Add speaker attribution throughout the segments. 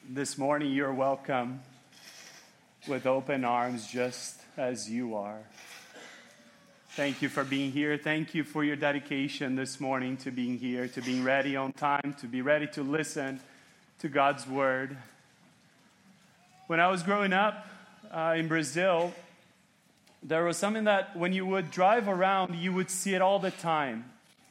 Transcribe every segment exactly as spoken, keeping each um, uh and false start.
Speaker 1: This morning, you're welcome with open arms just as you are. Thank you for being here. Thank you for your dedication this morning to being here, to being ready on time, to be ready to listen to God's word. When I was growing up uh, in Brazil, there was something that when you would drive around, you would see it all the time.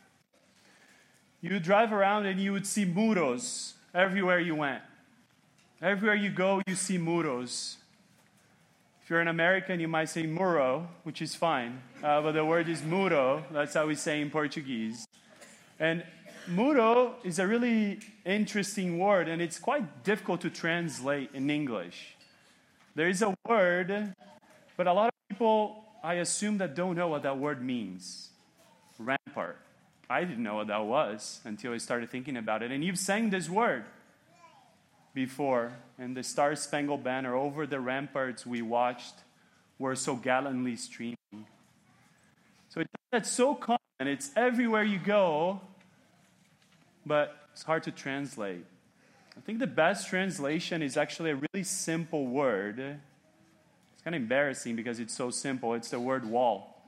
Speaker 1: You would drive around and you would see muros everywhere you went. Everywhere you go, you see muros. If you're an American, you might say muro, which is fine. Uh, but the word is muro. That's how we say in Portuguese. And muro is a really interesting word, and it's quite difficult to translate in English. There is a word, but a lot of people, I assume, that don't know what that word means. Rampart. I didn't know what that was until I started thinking about it. And you've sang this word before, and the Star-Spangled Banner, over the ramparts we watched were so gallantly streaming. So it's so common, it's everywhere you go, but it's hard to translate. I think the best translation is actually a really simple word. It's kind of embarrassing because it's so simple. It's the word wall.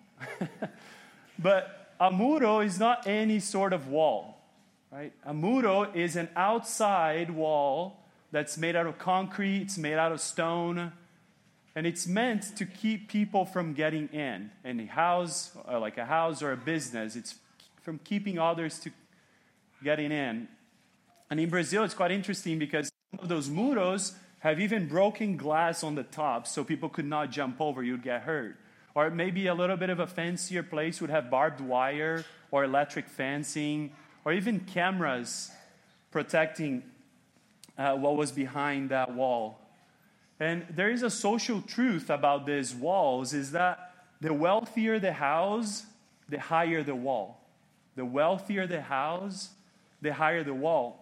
Speaker 1: But a muro is not any sort of wall, right? A muro is an outside wall that's made out of concrete, it's made out of stone, and it's meant to keep people from getting in. In a house, or like a house or a business, it's from keeping others to getting in. And in Brazil, it's quite interesting because some of those muros have even broken glass on the top so people could not jump over, you'd get hurt. Or maybe a little bit of a fancier place would have barbed wire or electric fencing or even cameras protecting Uh, what was behind that wall. And there is a social truth about these walls, is that the wealthier the house, the higher the wall. The wealthier the house, the higher the wall.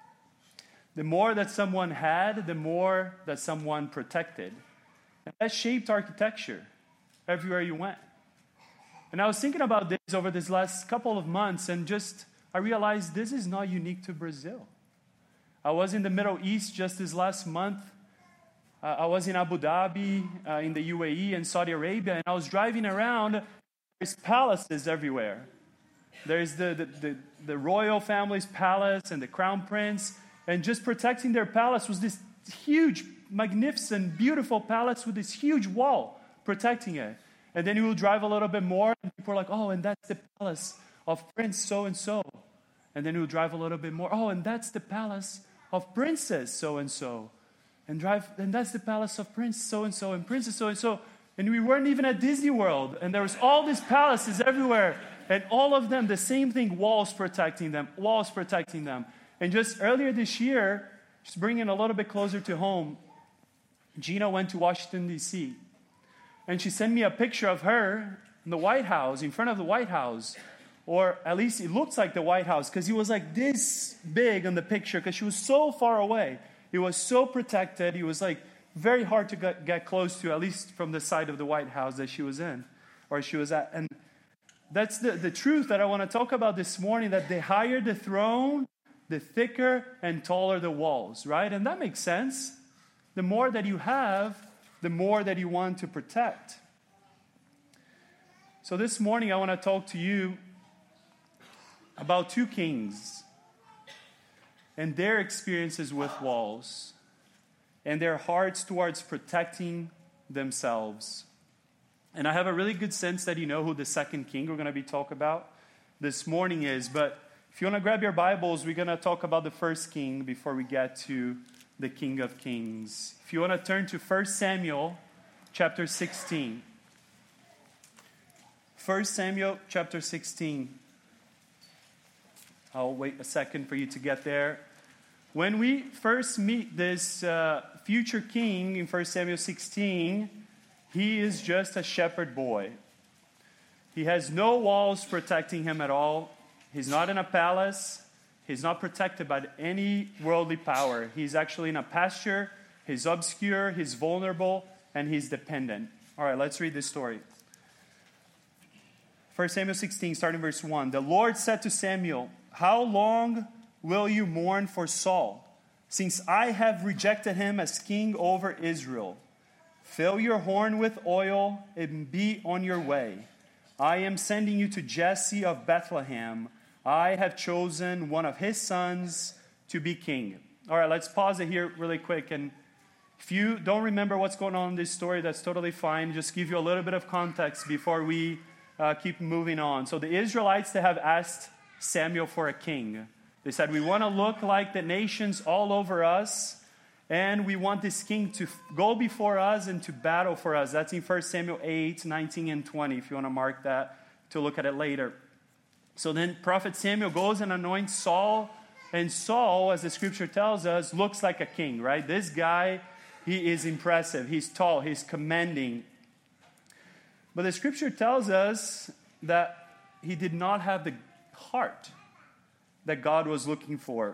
Speaker 1: The more that someone had, the more that someone protected. And that shaped architecture everywhere you went. And I was thinking about this over this last couple of months, and just I realized this is not unique to Brazil. I was in the Middle East just this last month. Uh, I was in Abu Dhabi, uh, in the U A E and Saudi Arabia, and I was driving around. There's palaces everywhere. There's the, the, the, the royal family's palace and the crown prince, and just protecting their palace was this huge, magnificent, beautiful palace with this huge wall protecting it. And then you will drive a little bit more, and people are like, oh, and that's the palace of Prince so-and-so. And then you will drive a little bit more. Oh, and that's the palace of Princess so-and-so. And drive, and that's the palace of Prince so-and-so and Princess so-and-so. And we weren't even at Disney World. And there was all these palaces everywhere. And all of them, the same thing, walls protecting them, walls protecting them. And just earlier this year, just bringing it a little bit closer to home, Gina went to Washington, D C And she sent me a picture of her in the White House, in front of the White House. Or at least it looks like the White House, because he was like this big on the picture, because she was so far away. He was so protected. He was like very hard to get, get close to, at least from the side of the White House that she was in, or she was at. And that's the, the truth that I want to talk about this morning, that the higher the throne, the thicker and taller the walls, right? And that makes sense. The more that you have, the more that you want to protect. So this morning I want to talk to you about two kings and their experiences with walls and their hearts towards protecting themselves. And I have a really good sense that you know who the second king we're going to be talking about this morning is. But if you want to grab your Bibles, we're going to talk about the first king before we get to the King of Kings. If you want to turn to First Samuel chapter sixteen. First Samuel chapter sixteen. I'll wait a second for you to get there. When we first meet this uh, future king in First Samuel sixteen, he is just a shepherd boy. He has no walls protecting him at all. He's not in a palace. He's not protected by any worldly power. He's actually in a pasture. He's obscure, he's vulnerable, and he's dependent. All right, let's read this story. First Samuel sixteen, starting verse one. The Lord said to Samuel, "How long will you mourn for Saul? since I have rejected him as king over Israel. Fill your horn with oil and be on your way. I am sending you to Jesse of Bethlehem. I have chosen one of his sons to be king. All right, let's pause it here really quick. And if you don't remember what's going on in this story, that's totally fine. Just give you a little bit of context before we uh, keep moving on. So the Israelites, they have asked Samuel for a king. They said, we want to look like the nations all over us, and we want this king to go before us and to battle for us. That's in First Samuel eight, nineteen, and twenty, if you want to mark that to look at it later. So then Prophet Samuel goes and anoints Saul, and Saul, as the scripture tells us, looks like a king, right? This guy, he is impressive. He's tall. He's commanding. But the scripture tells us that he did not have the heart that God was looking for.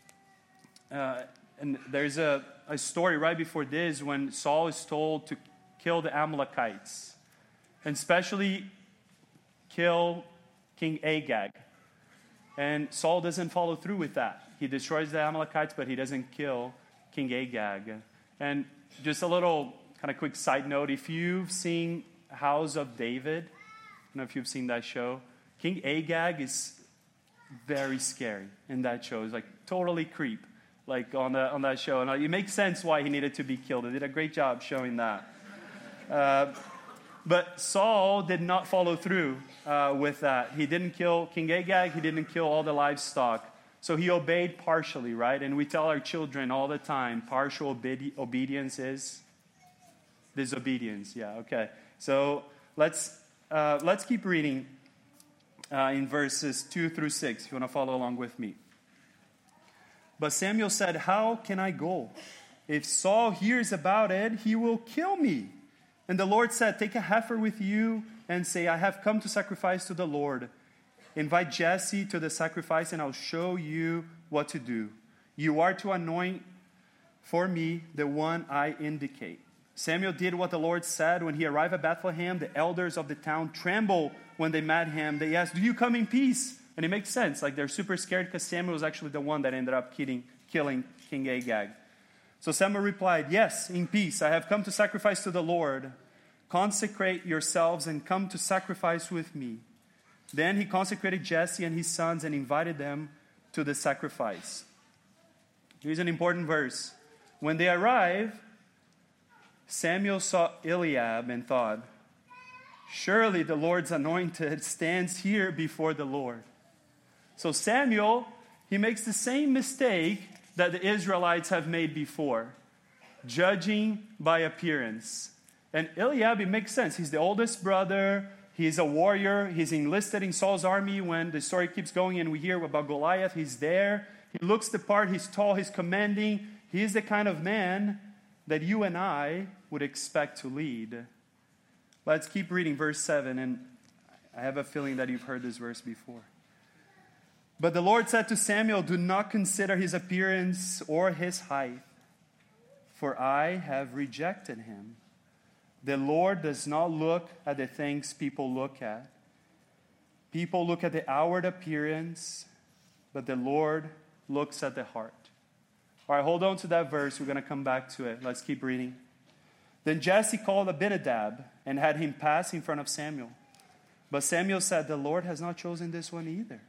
Speaker 1: Uh, and there's a, a story right before this when Saul is told to kill the Amalekites, and especially kill King Agag. And Saul doesn't follow through with that. He destroys the Amalekites, but he doesn't kill King Agag. And just a little kind of quick side note, if you've seen House of David, I don't know if you've seen that show, King Agag is very scary in that show. It's like totally creep, like on the on that show. And it makes sense why he needed to be killed. They did a great job showing that. Uh, but Saul did not follow through uh, with that. He didn't kill King Agag. He didn't kill all the livestock. So he obeyed partially, right? And we tell our children all the time, partial obe- obedience is disobedience. Yeah, okay. So let's uh, let's keep reading. Uh, in verses two through six, if you want to follow along with me. But Samuel said, how can I go? If Saul hears about it, he will kill me. And the Lord said, take a heifer with you and say, I have come to sacrifice to the Lord. Invite Jesse to the sacrifice and I'll show you what to do. You are to anoint for me the one I indicate. Samuel did what the Lord said. When he arrived at Bethlehem, the elders of the town trembled when they met him. They asked, do you come in peace? And it makes sense. Like they're super scared because Samuel was actually the one that ended up killing, killing King Agag. So Samuel replied, yes, in peace. I have come to sacrifice to the Lord. Consecrate yourselves and come to sacrifice with me. Then he consecrated Jesse and his sons and invited them to the sacrifice. Here's an important verse. When they arrived, Samuel saw Eliab and thought, surely the Lord's anointed stands here before the Lord. So Samuel, he makes the same mistake that the Israelites have made before, judging by appearance. And Eliab, it makes sense. He's the oldest brother. He's a warrior. He's enlisted in Saul's army when the story keeps going and we hear about Goliath. He's there. He looks the part. He's tall. He's commanding. He's the kind of man that you and I would expect to lead. Let's keep reading verse seven, and I have a feeling that you've heard this verse before. But the Lord said to Samuel, do not consider his appearance or his height, for I have rejected him. The Lord does not look at the things people look at. People look at the outward appearance, but the Lord looks at the heart. All right, hold on to that verse. We're going to come back to it. Let's keep reading. Then Jesse called Abinadab and had him pass in front of Samuel. But Samuel said, the Lord has not chosen this one either.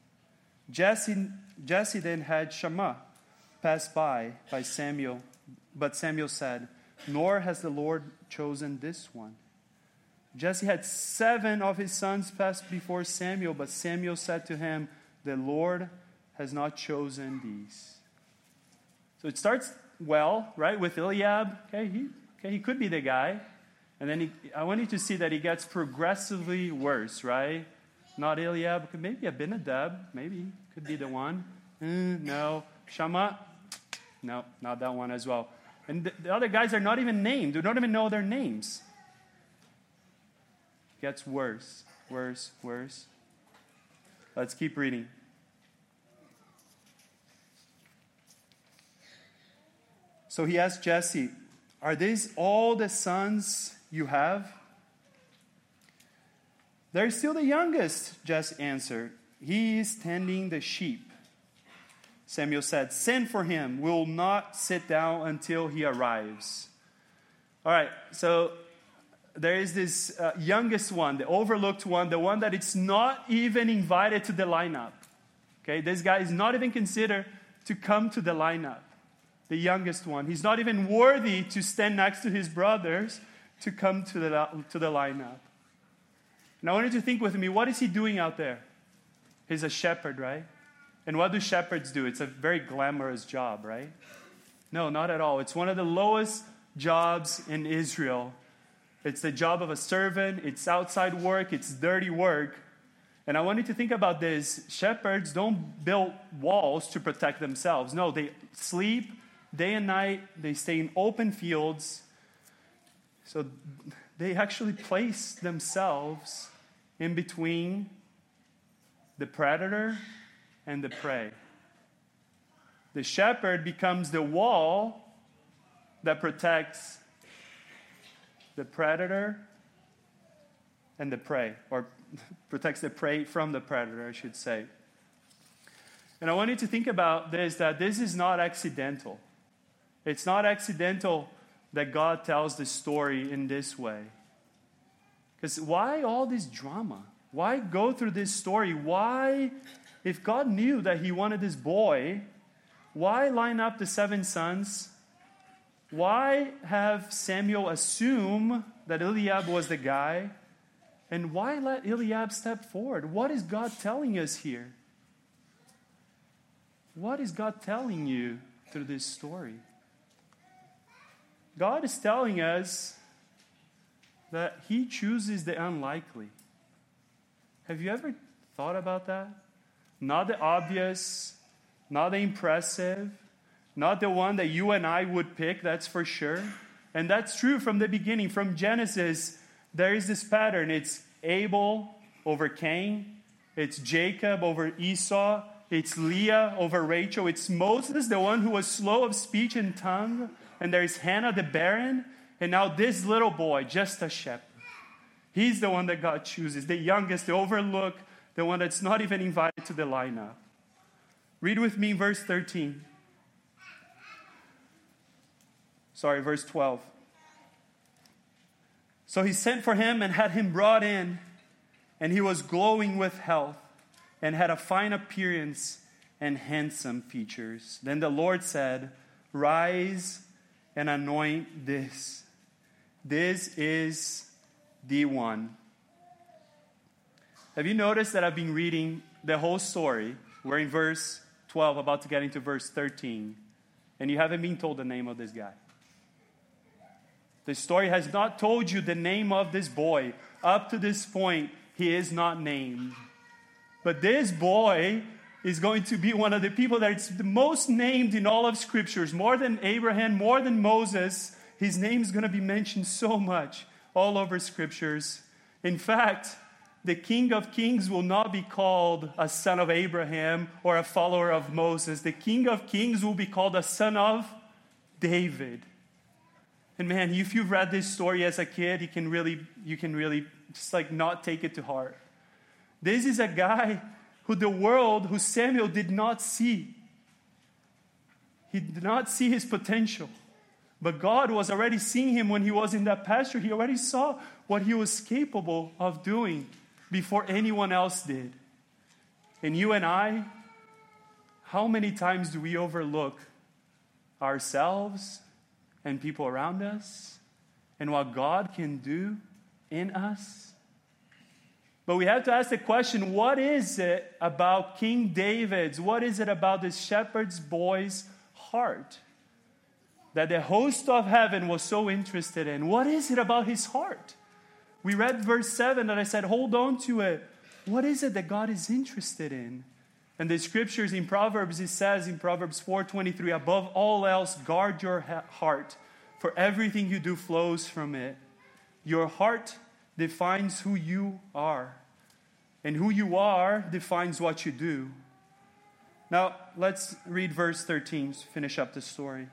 Speaker 1: Jesse, Jesse then had Shammah pass by by Samuel. But Samuel said, nor has the Lord chosen this one. Jesse had seven of his sons pass before Samuel, but Samuel said to him, the Lord has not chosen these. So it starts well, right, with Eliab. Okay, he, okay, he could be the guy. And then he, I want you to see that he gets progressively worse, right? Not Eliab, maybe Abinadab, maybe could be the one. Mm, no. Shammah? No, not that one as well. And the, the other guys are not even named. We don't even know their names. Gets worse, worse, worse. Let's keep reading. So he asked Jesse, are these all the sons you have? They're still the youngest, Jesse answered. He is tending the sheep. Samuel said, "Send for him. We'll not sit down until he arrives." All right, so there is this uh, youngest one, the overlooked one, the one that it's not even invited to the lineup. Okay, this guy is not even considered to come to the lineup. The youngest one. He's not even worthy to stand next to his brothers to come to the, to the lineup. And I want you to think with me, what is he doing out there? He's a shepherd, right? And what do shepherds do? It's a very glamorous job, right? No, not at all. It's one of the lowest jobs in Israel. It's the job of a servant. It's outside work. It's dirty work. And I want you to think about this. Shepherds don't build walls to protect themselves. No, they sleep day and night. They stay in open fields. So they actually place themselves in between the predator and the prey. The shepherd becomes the wall that protects the predator and the prey, or protects the prey from the predator, I should say. And I want you to think about this, that this is not accidental. It's not accidental that God tells the story in this way. Because why all this drama? Why go through this story? Why, if God knew that he wanted this boy, why line up the seven sons? Why have Samuel assume that Eliab was the guy? And why let Eliab step forward? What is God telling us here? What is God telling you through this story? God is telling us that he chooses the unlikely. Have you ever thought about that? Not the obvious, not the impressive, not the one that you and I would pick, that's for sure. And that's true from the beginning. From Genesis, there is this pattern. It's Abel over Cain. It's Jacob over Esau. It's Leah over Rachel. It's Moses, the one who was slow of speech and tongue. And there's Hannah, the barren. And now this little boy, just a shepherd. He's the one that God chooses, the youngest, the overlooked, the one that's not even invited to the lineup. Read with me verse thirteen. Sorry, verse twelve. So he sent for him and had him brought in, and he was glowing with health and had a fine appearance and handsome features. Then the Lord said, "Rise and anoint this. This is the one." Have you noticed that I've been reading the whole story? We're in verse twelve, about to get into verse thirteen, and you haven't been told the name of this guy. The story has not told you the name of this boy. Up to this point, he is not named. But this boy is going to be one of the people that is the most named in all of Scriptures. More than Abraham, more than Moses. His name is going to be mentioned so much all over Scriptures. In fact, the King of Kings will not be called a son of Abraham or a follower of Moses. The King of Kings will be called a son of David. And man, if you've read this story as a kid, you can really, you can really just like not take it to heart. This is a guy who the world, who Samuel did not see. He did not see his potential. But God was already seeing him when he was in that pasture. He already saw what he was capable of doing before anyone else did. And you and I, how many times do we overlook ourselves and people around us and what God can do in us? But we have to ask the question, what is it about King David's, what is it about this shepherd's boy's heart that the host of heaven was so interested in? What is it about his heart? We read verse seven and I said, hold on to it. What is it that God is interested in? And the scriptures in Proverbs, it says in Proverbs four twenty-three, above all else, guard your heart, for everything you do flows from it. Your heart defines who you are, and who you are defines what you do. Now, let's read verse thirteen to finish up the story.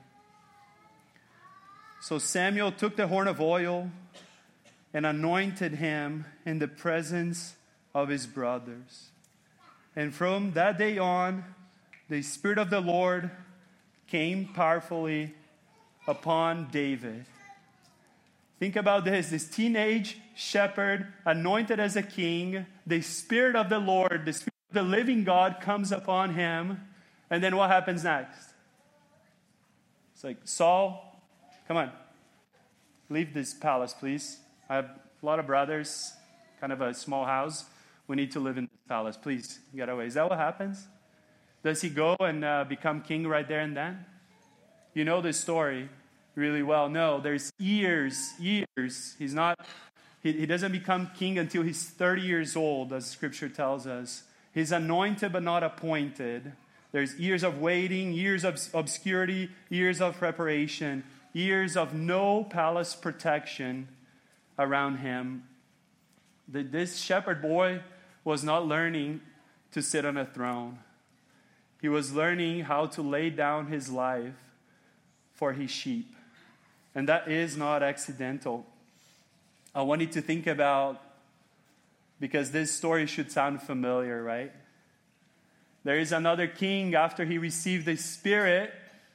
Speaker 1: So Samuel took the horn of oil and anointed him in the presence of his brothers. And from that day on, the Spirit of the Lord came powerfully upon David. Think about this. This teenage shepherd, anointed as a king, the Spirit of the Lord, the Spirit of the living God comes upon him. And then what happens next? It's like, Saul, come on. Leave this palace, please. I have a lot of brothers, kind of a small house. We need to live in this palace. Please, get away. Is that what happens? Does he go and uh, become king right there and then? You know this story really well. No, there's years, years. He's not, he, he doesn't become king until he's thirty years old, as Scripture tells us. He's anointed but not appointed. There's years of waiting, years of obscurity, years of preparation, years of no palace protection around him. The, this shepherd boy was not learning to sit on a throne. He was learning how to lay down his life for his sheep. And that is not accidental. I want you to think about, because this story should sound familiar, right? There is another king after he received the Spirit.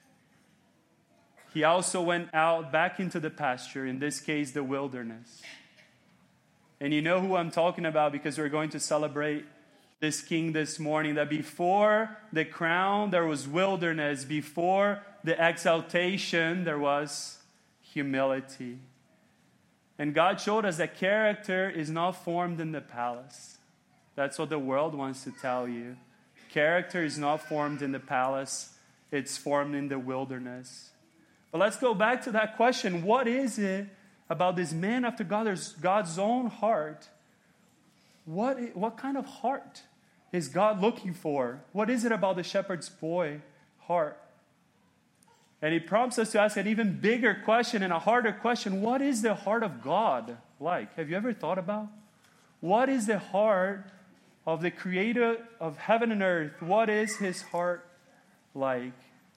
Speaker 1: He also went out back into the pasture, in this case, the wilderness. And you know who I'm talking about, because we're going to celebrate this king this morning, that before the crown, there was wilderness. Before the exaltation, there was humility. And God showed us that character is not formed in the palace. That's what the world wants to tell you. Character is not formed in the palace. It's formed in the wilderness. But let's go back to that question. What is it about this man after God's, God's own heart? What, what kind of heart is God looking for? What is it about the shepherd's boy heart? And he prompts us to ask an even bigger question and a harder question. What is the heart of God like? Have you ever thought about? What is the heart of the creator of heaven and earth? What is his heart like?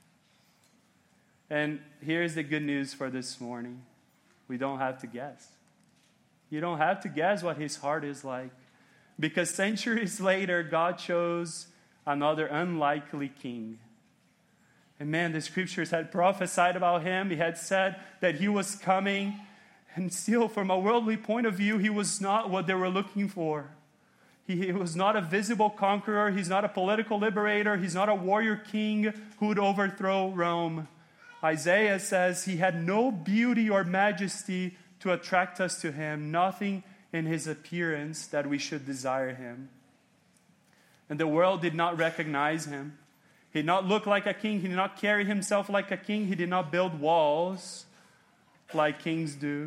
Speaker 1: And here's the good news for this morning. We don't have to guess. You don't have to guess what his heart is like. Because centuries later, God chose another unlikely king. And man, the scriptures had prophesied about him. He had said that he was coming. And still, from a worldly point of view, he was not what they were looking for. He, he was not a visible conqueror. He's not a political liberator. He's not a warrior king who would overthrow Rome. Isaiah says he had no beauty or majesty to attract us to him. Nothing in his appearance that we should desire him. And the world did not recognize him. He did not look like a king. He did not carry himself like a king. He did not build walls like kings do.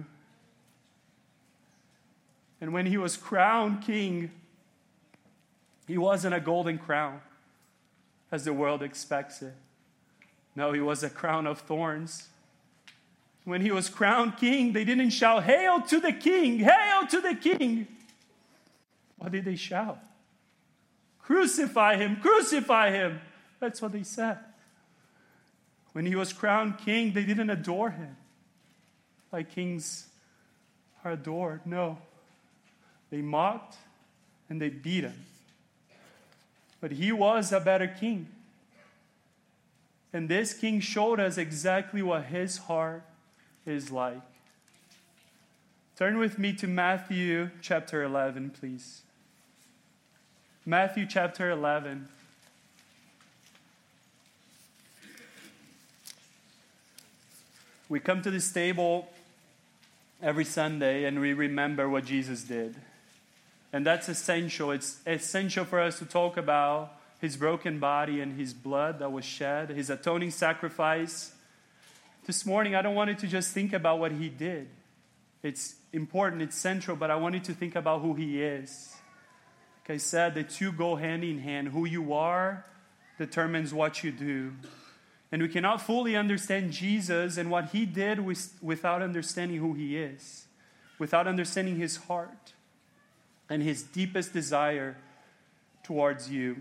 Speaker 1: And when he was crowned king, he wasn't a golden crown, as the world expects it. No, he was a crown of thorns. When he was crowned king, they didn't shout, "Hail to the king! Hail to the king!" What did they shout? "Crucify him! Crucify him!" That's what they said. When he was crowned king, they didn't adore him like kings are adored. No. They mocked and they beat him. But he was a better king. And this king showed us exactly what his heart is like. Turn with me to Matthew chapter eleven, please. Matthew chapter eleven. We come to this table every Sunday and we remember what Jesus did. And that's essential. It's essential for us to talk about his broken body and his blood that was shed, his atoning sacrifice. This morning, I don't want you to just think about what he did. It's important, it's central, but I want you to think about who he is. Like I said, the two go hand in hand. Who you are determines what you do. And we cannot fully understand Jesus and what he did with, without understanding who he is, without understanding his heart and his deepest desire towards you.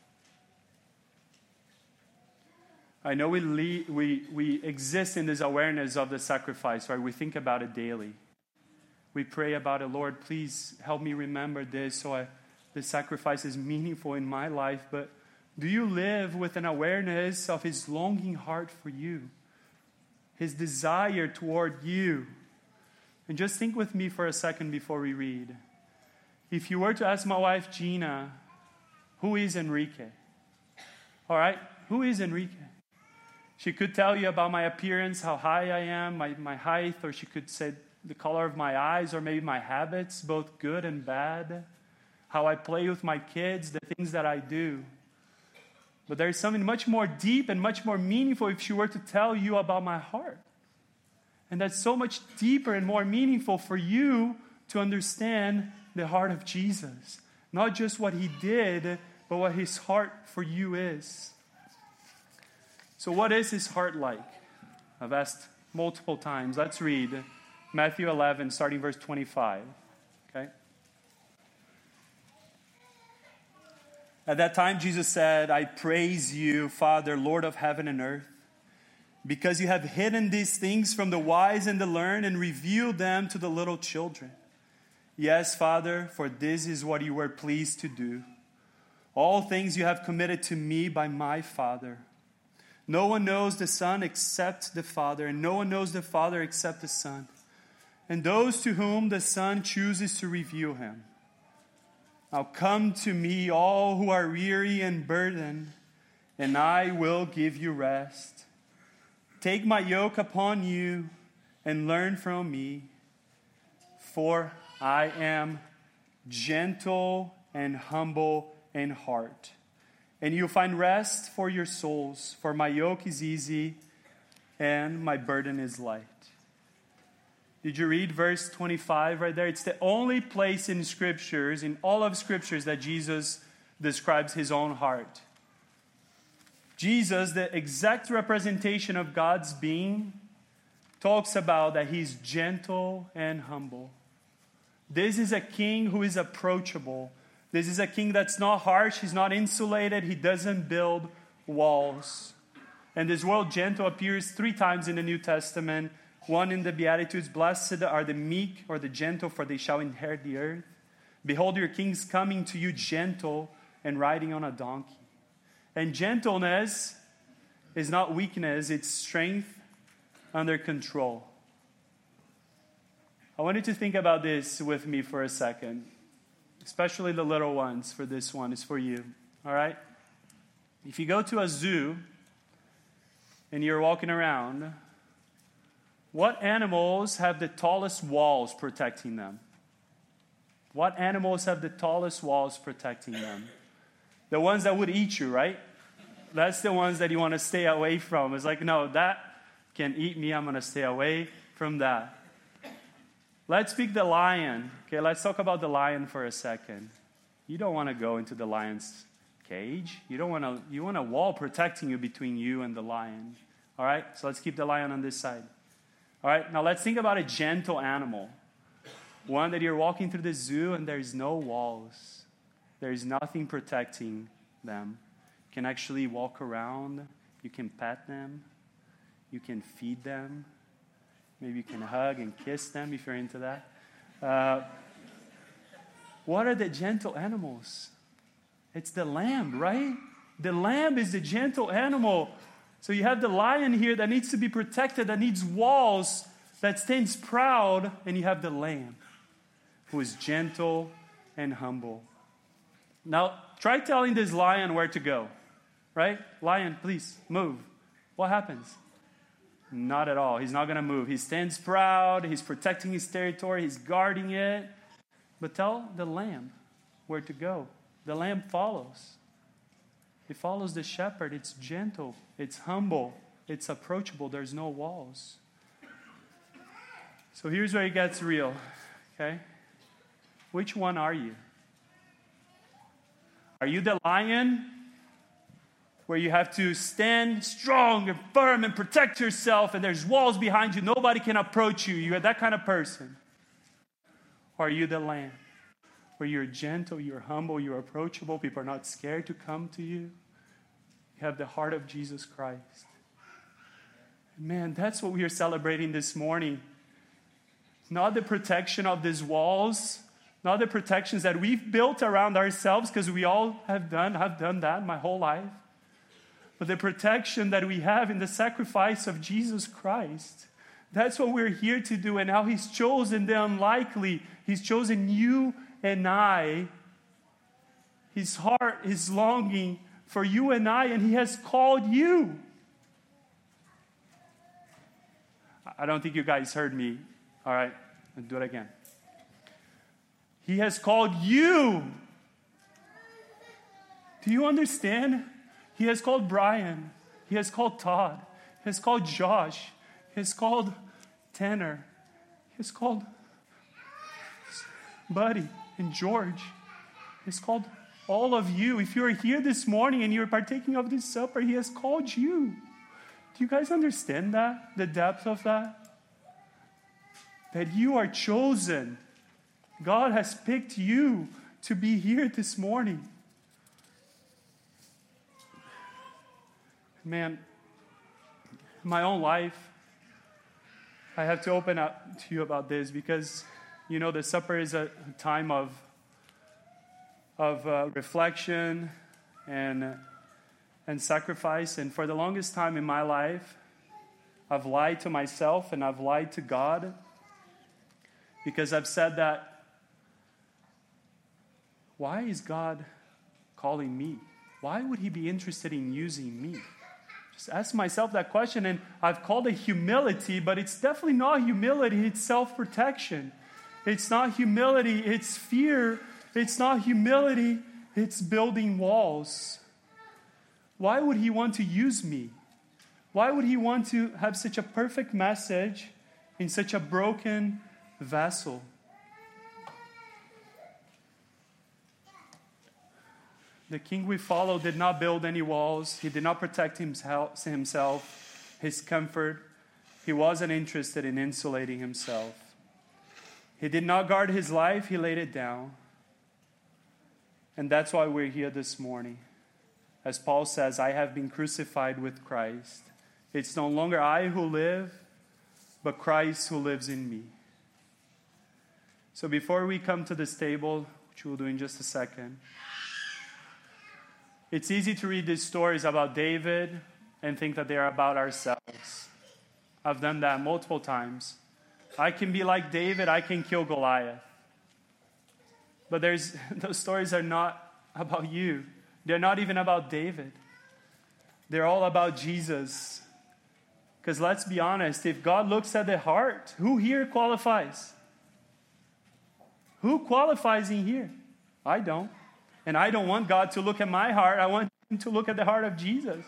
Speaker 1: I know we, lead, we, we exist in this awareness of the sacrifice, right? We think about it daily. We pray about it. Lord, please help me remember this so I, the sacrifice is meaningful in my life. But Do you live with an awareness of his longing heart for you? His desire toward you? And just think with me for a second before we read. If you were to ask my wife, Gina, who is Enrique? All right, who is Enrique? She could tell you about my appearance, how high I am, my, my height, or she could say the color of my eyes, or maybe my habits, both good and bad, how I play with my kids, the things that I do. But there is something much more deep and much more meaningful if she were to tell you about my heart. And that's so much deeper and more meaningful for you to understand the heart of Jesus. Not just what he did, but what his heart for you is. So what is his heart like? I've asked multiple times. Let's read Matthew eleven, starting verse twenty-five. Okay? At that time, Jesus said, I praise you, Father, Lord of heaven and earth, because you have hidden these things from the wise and the learned and revealed them to the little children. Yes, Father, for this is what you were pleased to do. All things you have committed to me by my Father. No one knows the Son except the Father, and no one knows the Father except the Son, and those to whom the Son chooses to reveal him. Now come to me, all who are weary and burdened, and I will give you rest. Take my yoke upon you and learn from me, for I am gentle and humble in heart, and you'll find rest for your souls, for my yoke is easy and my burden is light. Did you read verse twenty-five right there? It's the only place in Scriptures, in all of Scriptures, that Jesus describes his own heart. Jesus, the exact representation of God's being, talks about that he's gentle and humble. This is a king who is approachable. This is a king that's not harsh. He's not insulated. He doesn't build walls. And this word gentle appears three times in the New Testament. One in the Beatitudes, blessed are the meek or the gentle, for they shall inherit the earth. Behold, your king's coming to you gentle and riding on a donkey. And gentleness is not weakness, it's strength under control. I want you to think about this with me for a second. Especially the little ones, for this one is for you. All right? If you go to a zoo and you're walking around, what animals have the tallest walls protecting them? What animals have the tallest walls protecting them? The ones that would eat you, right? That's the ones that you want to stay away from. It's like, no, that can eat me. I'm going to stay away from that. Let's pick the lion. Okay, let's talk about the lion for a second. You don't want to go into the lion's cage. You don't want to. You want a wall protecting you between you and the lion. All right, so let's keep the lion on this side. All right, now let's think about a gentle animal. One that you're walking through the zoo and there's no walls. There's nothing protecting them. You can actually walk around. You can pet them. You can feed them. Maybe you can hug and kiss them if you're into that. Uh, what are the gentle animals? It's the lamb, right? The lamb is the gentle animal. So you have the lion here that needs to be protected, that needs walls, that stands proud, and you have the lamb who is gentle and humble. Now, try telling this lion where to go, right? Lion, please, move. What happens? Not at all. He's not going to move. He stands proud. He's protecting his territory. He's guarding it. But tell the lamb where to go. The lamb follows. It follows the shepherd. It's gentle. It's humble. It's approachable. There's no walls. So here's where it gets real. Okay? Which one are you? Are you the lion, where you have to stand strong and firm and protect yourself, and there's walls behind you, nobody can approach you? You're that kind of person. Or are you the lamb, where you're gentle, you're humble, you're approachable, people are not scared to come to you? You have the heart of Jesus Christ. Man, that's what we are celebrating this morning. Not the protection of these walls, not the protections that we've built around ourselves, because we all have done, have done that my whole life, but the protection that we have in the sacrifice of Jesus Christ. That's what we're here to do, and how He's chosen the unlikely. He's chosen you and I. His heart is longing for you and I, and He has called you. I don't think you guys heard me. All right, I'll do it again. He has called you. Do you understand? He has called Brian. He has called Todd. He has called Josh. He has called Tanner. He has called Buddy and George. He has called all of you. If you're here this morning and you're partaking of this supper, He has called you. Do you guys understand that? The depth of that? That you are chosen. God has picked you to be here this morning. Man, in my own life, I have to open up to you about this because, you know, the supper is a time of, of uh, reflection and, and sacrifice. And for the longest time in my life, I've lied to myself and I've lied to God because I've said that, why is God calling me? Why would He be interested in using me? Just ask myself that question, and I've called it humility, but it's definitely not humility. It's self-protection. It's not humility. It's fear. It's not humility. It's building walls. Why would He want to use me? Why would He want to have such a perfect message in such a broken vessel? The king we follow did not build any walls. He did not protect himself, his comfort. He wasn't interested in insulating himself. He did not guard his life. He laid it down. And that's why we're here this morning. As Paul says, I have been crucified with Christ. It's no longer I who live, but Christ who lives in me. So before we come to this table, which we'll do in just a second, it's easy to read these stories about David and think that they are about ourselves. I've done that multiple times. I can be like David, I can kill Goliath. But there's those stories are not about you. They're not even about David. They're all about Jesus. Because let's be honest, if God looks at the heart, who here qualifies? Who qualifies in here? I don't. And I don't want God to look at my heart. I want Him to look at the heart of Jesus.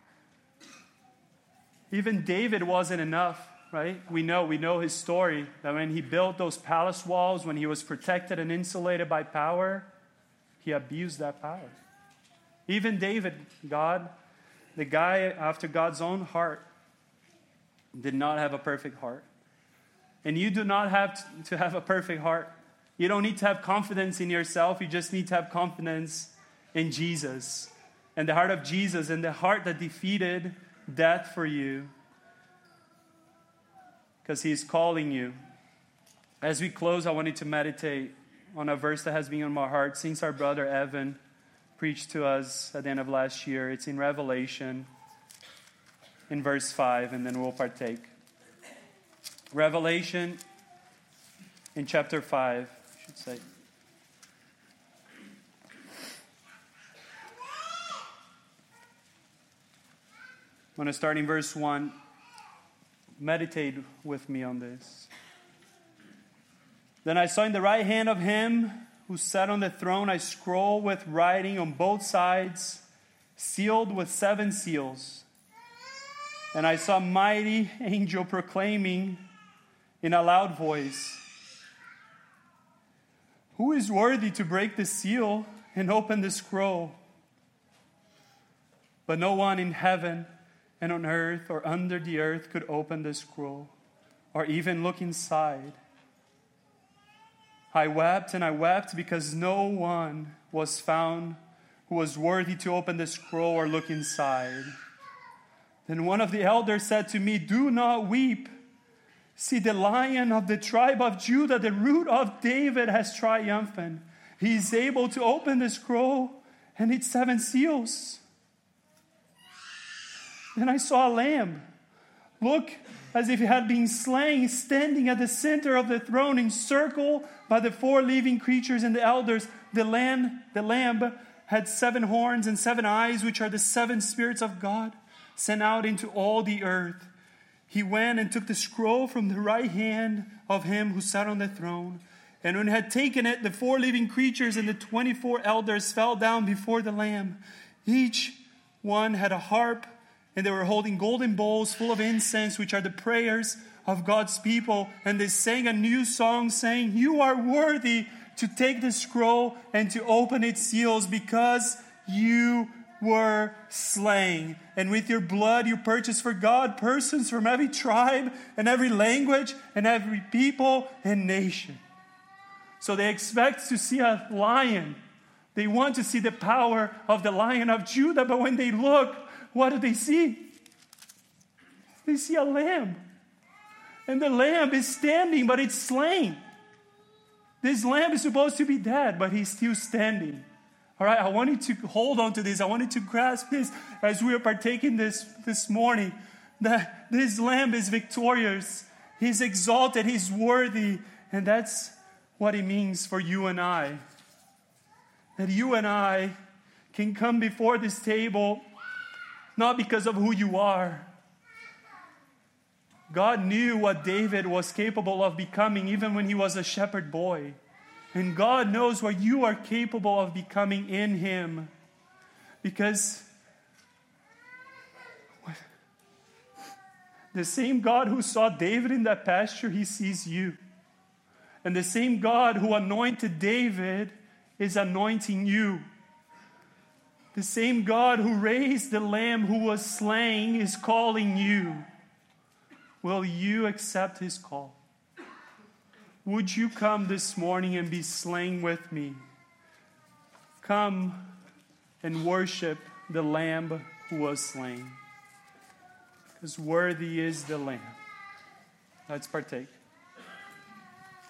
Speaker 1: Even David wasn't enough, right? We know, we know his story, that when he built those palace walls, when he was protected and insulated by power, he abused that power. Even David, God, the guy after God's own heart, did not have a perfect heart. And you do not have to have a perfect heart. You don't need to have confidence in yourself. You just need to have confidence in Jesus. And the heart of Jesus, and the heart that defeated death for you. Because He's calling you. As we close, I wanted to meditate on a verse that has been on my heart since our brother Evan preached to us at the end of last year. It's in Revelation, in verse five, and then we'll partake. Revelation in chapter five. Should say. I'm going to start in verse one. Meditate with me on this. Then I saw in the right hand of Him who sat on the throne a scroll with writing on both sides, sealed with seven seals. And I saw a mighty angel proclaiming in a loud voice, who is worthy to break the seal and open the scroll? But no one in heaven and on earth or under the earth could open the scroll or even look inside. I wept and I wept because no one was found who was worthy to open the scroll or look inside. Then one of the elders said to me, do not weep. See, the Lion of the tribe of Judah, the root of David, has triumphant. He is able to open the scroll and its seven seals. Then I saw a lamb, look as if it had been slain, standing at the center of the throne, encircled by the four living creatures and the elders. The lamb, the lamb had seven horns and seven eyes, which are the seven spirits of God, sent out into all the earth. He went and took the scroll from the right hand of him who sat on the throne. And when he had taken it, the four living creatures and the twenty-four elders fell down before the Lamb. Each one had a harp, and they were holding golden bowls full of incense, which are the prayers of God's people. And they sang a new song, saying, "You are worthy to take the scroll and to open its seals, because you were slain. And with your blood you purchased for God persons from every tribe and every language and every people and nation." So they expect to see a lion. They want to see the power of the Lion of Judah. But when they look, what do they see? They see a lamb. And the lamb is standing, but it's slain. This lamb is supposed to be dead, but he's still standing. All right, I want you to hold on to this. I want you to grasp this as we are partaking this this morning. That this lamb is victorious. He's exalted. He's worthy. And that's what it means for you and I. That you and I can come before this table not because of who you are. God knew what David was capable of becoming even when he was a shepherd boy. And God knows what you are capable of becoming in him. Because the same God who saw David in that pasture, he sees you. And the same God who anointed David is anointing you. The same God who raised the lamb who was slain is calling you. Will you accept his call? Would you come this morning and be slain with me? Come and worship the Lamb who was slain. Because worthy is the Lamb. Let's partake.